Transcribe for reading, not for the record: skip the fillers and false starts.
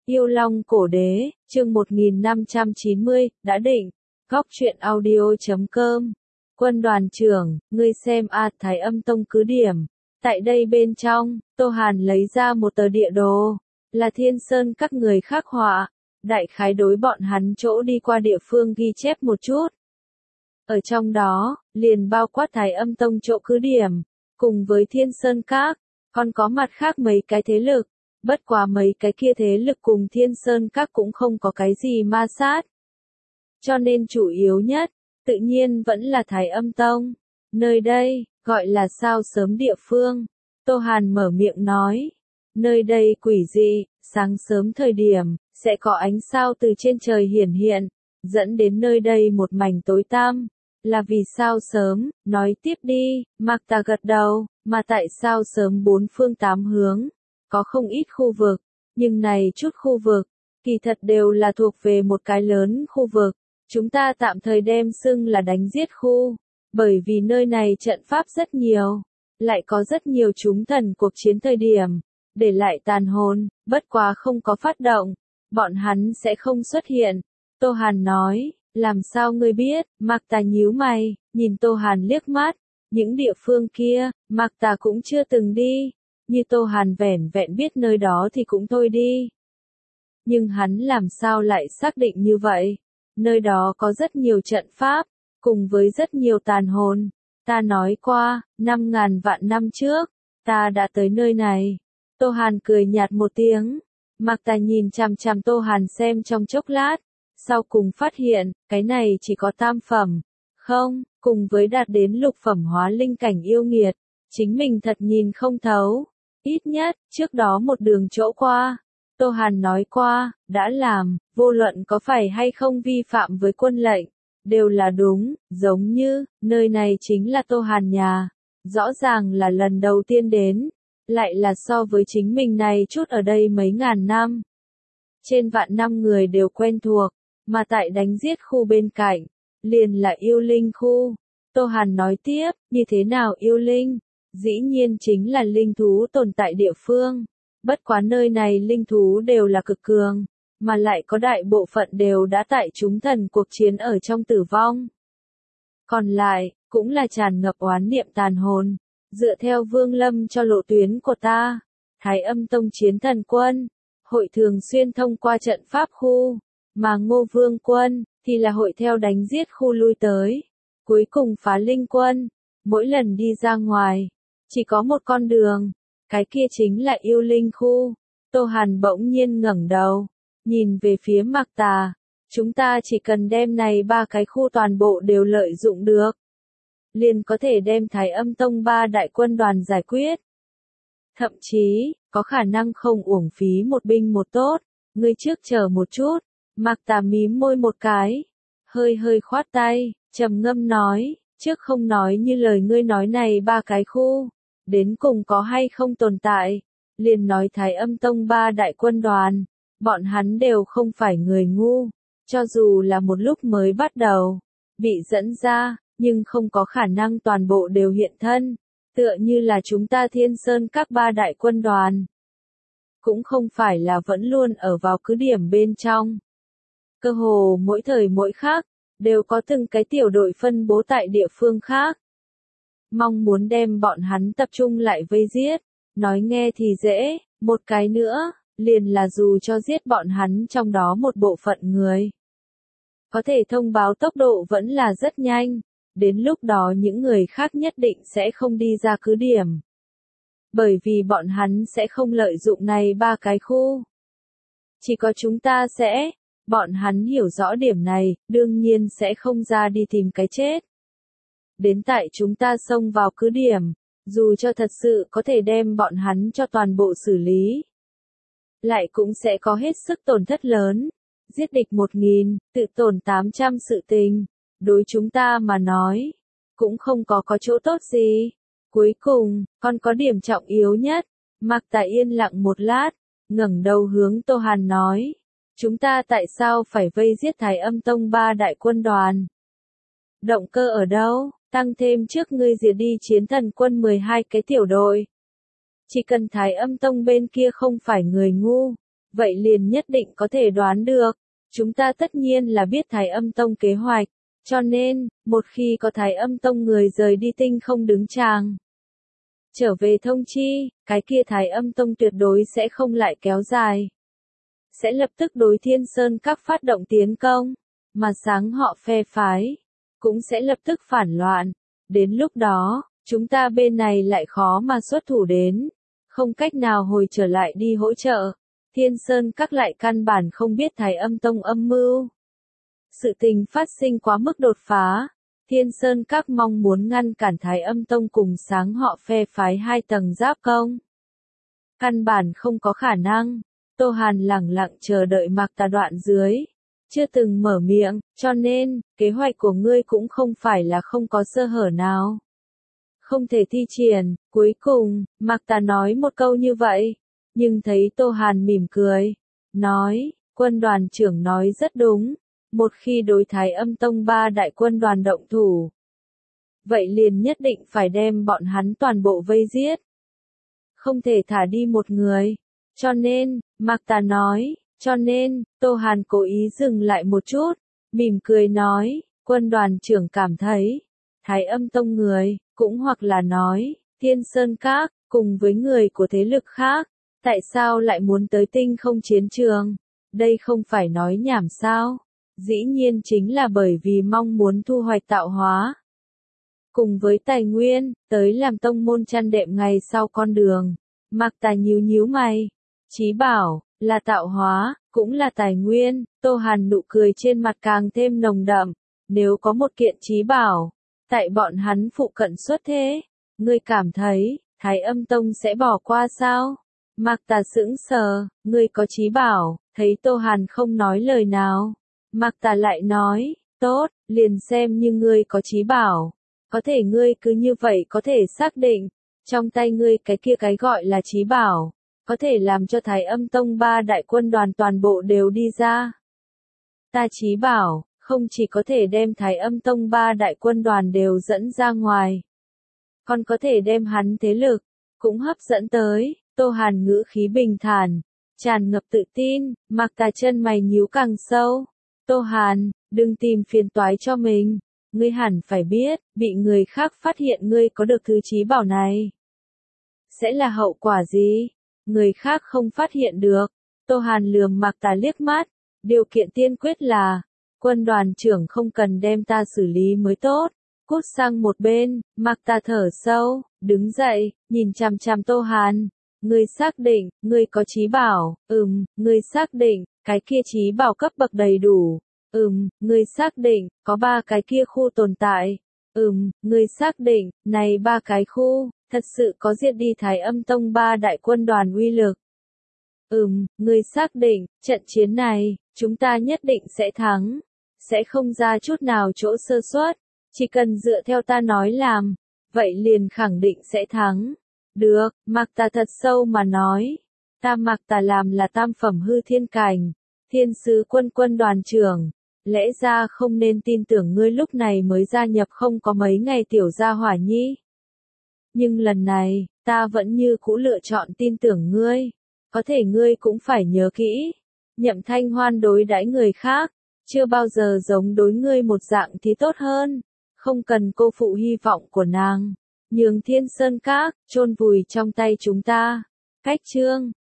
Yêu Long Cổ Đế, chương 1590, đã định. Góc truyện audio.com. Quân đoàn trưởng, ngươi xem Thái Âm Tông cứ điểm. Tại đây bên trong, Tô Hàn lấy ra một tờ địa đồ, là Thiên Sơn các người khắc họa, đại khái đối bọn hắn chỗ đi qua địa phương ghi chép một chút. Ở trong đó, liền bao quát Thái Âm Tông chỗ cứ điểm, cùng với Thiên Sơn Các, còn có mặt khác mấy cái thế lực. Bất quá mấy cái kia thế lực cùng Thiên Sơn Các cũng không có cái gì ma sát. Cho nên chủ yếu nhất, tự nhiên vẫn là Thái Âm Tông. Nơi đây, gọi là sao sớm địa phương. Tô Hàn mở miệng nói. Nơi đây quỷ dị, sáng sớm thời điểm, sẽ có ánh sao từ trên trời hiển hiện, dẫn đến nơi đây một mảnh tối tăm. Là vì sao sớm, nói tiếp đi, Mạc Tà gật đầu, mà tại sao sớm bốn phương tám hướng. Có không ít khu vực, nhưng này chút khu vực, kỳ thật đều là thuộc về một cái lớn khu vực. Chúng ta tạm thời đem xưng là đánh giết khu, bởi vì nơi này trận pháp rất nhiều, lại có rất nhiều chúng thần cuộc chiến thời điểm, để lại tàn hồn, bất quá không có phát động, bọn hắn sẽ không xuất hiện. Tô Hàn nói, làm sao ngươi biết, Mạc Tà nhíu mày, nhìn Tô Hàn liếc mắt, những địa phương kia, Mạc Tà cũng chưa từng đi. Như Tô Hàn vẻn vẹn biết nơi đó thì cũng thôi đi. Nhưng hắn làm sao lại xác định như vậy? Nơi đó có rất nhiều trận pháp, cùng với rất nhiều tàn hồn. Ta nói qua, 5.000 vạn năm trước, ta đã tới nơi này. Tô Hàn cười nhạt một tiếng. Mạc Tà nhìn chằm chằm Tô Hàn xem trong chốc lát. Sau cùng phát hiện, cái này chỉ có tam phẩm. Không, cùng với đạt đến lục phẩm hóa linh cảnh yêu nghiệt. Chính mình thật nhìn không thấu. Ít nhất, trước đó một đường chỗ qua, Tô Hàn nói qua, đã làm, vô luận có phải hay không vi phạm với quân lệnh, đều là đúng, giống như, nơi này chính là Tô Hàn nhà, rõ ràng là lần đầu tiên đến, lại là so với chính mình này chút ở đây mấy ngàn năm. Trên vạn năm người đều quen thuộc, mà tại đánh giết khu bên cạnh, liền là yêu linh khu. Tô Hàn nói tiếp, như thế nào yêu linh? Dĩ nhiên chính là linh thú tồn tại địa phương. Bất quá nơi này linh thú đều là cực cường, mà lại có đại bộ phận đều đã tại chúng thần cuộc chiến ở trong tử vong. Còn lại, cũng là tràn ngập oán niệm tàn hồn. Dựa theo Vương Lâm cho lộ tuyến của ta, Thái Âm Tông chiến thần quân, hội thường xuyên thông qua trận pháp khu, mà Ngô Vương quân, thì là hội theo đánh giết khu lui tới. Cuối cùng phá linh quân, mỗi lần đi ra ngoài, chỉ có một con đường, cái kia chính là yêu linh khu. Tô Hàn bỗng nhiên ngẩng đầu, nhìn về phía Mạc Tà, chúng ta chỉ cần đem này ba cái khu toàn bộ đều lợi dụng được, liền có thể đem Thái Âm Tông 3 đại quân đoàn giải quyết. Thậm chí, có khả năng không uổng phí một binh một tốt, ngươi trước chờ một chút. Mạc Tà mím môi một cái, hơi khoát tay, trầm ngâm nói, trước không nói như lời ngươi nói này ba cái khu, đến cùng có hay không tồn tại, liền nói Thái Âm Tông 3 đại quân đoàn, bọn hắn đều không phải người ngu, cho dù là một lúc mới bắt đầu, bị dẫn ra, nhưng không có khả năng toàn bộ đều hiện thân, tựa như là chúng ta Thiên Sơn các 3 đại quân đoàn. Cũng không phải là vẫn luôn ở vào cứ điểm bên trong. Cơ hồ mỗi thời mỗi khác, đều có từng cái tiểu đội phân bố tại địa phương khác. Mong muốn đem bọn hắn tập trung lại vây giết, nói nghe thì dễ, một cái nữa, liền là dù cho giết bọn hắn trong đó một bộ phận người. Có thể thông báo tốc độ vẫn là rất nhanh, đến lúc đó những người khác nhất định sẽ không đi ra cứ điểm. Bởi vì bọn hắn sẽ không lợi dụng này ba cái khu. Chỉ có chúng ta sẽ, bọn hắn hiểu rõ điểm này, đương nhiên sẽ không ra đi tìm cái chết. Đến tại chúng ta xông vào cứ điểm, dù cho thật sự có thể đem bọn hắn cho toàn bộ xử lý, lại cũng sẽ có hết sức tổn thất lớn. Giết địch 1.000, tự tổn 800 sự tình, đối chúng ta mà nói, cũng không có chỗ tốt gì. Cuối cùng, còn có điểm trọng yếu nhất. Mạc Tà yên lặng một lát, ngẩng đầu hướng Tô Hàn nói, chúng ta tại sao phải vây giết Thái Âm Tông 3 đại quân đoàn? Động cơ ở đâu? Tăng thêm trước ngươi diệt đi chiến thần quân 12 cái tiểu đội. Chỉ cần Thái Âm Tông bên kia không phải người ngu, vậy liền nhất định có thể đoán được. Chúng ta tất nhiên là biết Thái Âm Tông kế hoạch, cho nên, một khi có Thái Âm Tông người rời đi tinh không đứng chàng trở về thông chi, cái kia Thái Âm Tông tuyệt đối sẽ không lại kéo dài. Sẽ lập tức đối Thiên Sơn Các phát động tiến công, mà sáng họ phe phái, cũng sẽ lập tức phản loạn. Đến lúc đó, chúng ta bên này lại khó mà xuất thủ đến, không cách nào hồi trở lại đi hỗ trợ. Thiên Sơn Các lại căn bản không biết Thái Âm Tông âm mưu. Sự tình phát sinh quá mức đột phá. Thiên Sơn Các mong muốn ngăn cản Thái Âm Tông cùng sáng họ phe phái hai tầng giáp công. Căn bản không có khả năng. Tô Hàn lẳng lặng chờ đợi Mạc Tà đoạn dưới. Chưa từng mở miệng, cho nên, kế hoạch của ngươi cũng không phải là không có sơ hở nào. Không thể thi triển, cuối cùng, Mạc Tà nói một câu như vậy. Nhưng thấy Tô Hàn mỉm cười. Nói, quân đoàn trưởng nói rất đúng. Một khi đối Thái Âm Tông 3 đại quân đoàn động thủ, vậy liền nhất định phải đem bọn hắn toàn bộ vây giết. Không thể thả đi một người. Cho nên, Mạc Tà nói, cho nên, Tô Hàn cố ý dừng lại một chút, mỉm cười nói, quân đoàn trưởng cảm thấy, Thái Âm Tông người, cũng hoặc là nói, Thiên Sơn Các, cùng với người của thế lực khác, tại sao lại muốn tới tinh không chiến trường? Đây không phải nói nhảm sao? Dĩ nhiên chính là bởi vì mong muốn thu hoạch tạo hóa. Cùng với tài nguyên, tới làm tông môn chăn đệm ngày sau con đường. Mạc Tà nhíu nhíu mày. Chí bảo, là tạo hóa, cũng là tài nguyên. Tô Hàn nụ cười trên mặt càng thêm nồng đậm. Nếu có một kiện chí bảo, tại bọn hắn phụ cận xuất thế, ngươi cảm thấy, Thái Âm Tông sẽ bỏ qua sao? Mạc Tà sững sờ, ngươi có chí bảo, thấy Tô Hàn không nói lời nào. Mạc Tà lại nói, tốt, liền xem như ngươi có chí bảo. Có thể ngươi cứ như vậy có thể xác định, trong tay ngươi cái kia cái gọi là chí bảo, có thể làm cho Thái Âm Tông 3 đại quân đoàn toàn bộ đều đi ra. Ta chí bảo, không chỉ có thể đem Thái Âm Tông 3 đại quân đoàn đều dẫn ra ngoài, còn có thể đem hắn thế lực, cũng hấp dẫn tới. Tô Hàn ngữ khí bình thản, tràn ngập tự tin. Mạc Tà chân mày nhíu càng sâu. Tô Hàn, đừng tìm phiền toái cho mình. Ngươi hẳn phải biết, bị người khác phát hiện ngươi có được thứ chí bảo này, sẽ là hậu quả gì? Người khác không phát hiện được. Tô Hàn lườm Mạc Tà liếc mắt. Điều kiện tiên quyết là, quân đoàn trưởng không cần đem ta xử lý mới tốt. Cút sang một bên. Mạc Tà thở sâu, đứng dậy, nhìn chằm chằm Tô Hàn. Ngươi xác định, ngươi có chí bảo? Ngươi xác định, cái kia chí bảo cấp bậc đầy đủ? Ngươi xác định, có 3 cái kia khu tồn tại? Ngươi xác định, này 3 cái khu, thật sự có diệt đi Thái Âm Tông 3 đại quân đoàn uy lực? Ngươi xác định, trận chiến này, chúng ta nhất định sẽ thắng. Sẽ không ra chút nào chỗ sơ suất. Chỉ cần dựa theo ta nói làm, vậy liền khẳng định sẽ thắng. Được, Mạc Tà thật sâu mà nói. Ta Mạc Tà làm là tam phẩm hư thiên cảnh, thiên sứ quân đoàn trưởng. Lẽ ra không nên tin tưởng ngươi lúc này mới gia nhập không có mấy ngày tiểu gia hỏa nhi. Nhưng lần này, ta vẫn như cũ lựa chọn tin tưởng ngươi. Có thể ngươi cũng phải nhớ kỹ. Nhậm Thanh Hoan đối đãi người khác, chưa bao giờ giống đối ngươi một dạng thì tốt hơn. Không cần cô phụ hy vọng của nàng. Nhường Thiên Sơn Các, chôn vùi trong tay chúng ta. Cách chương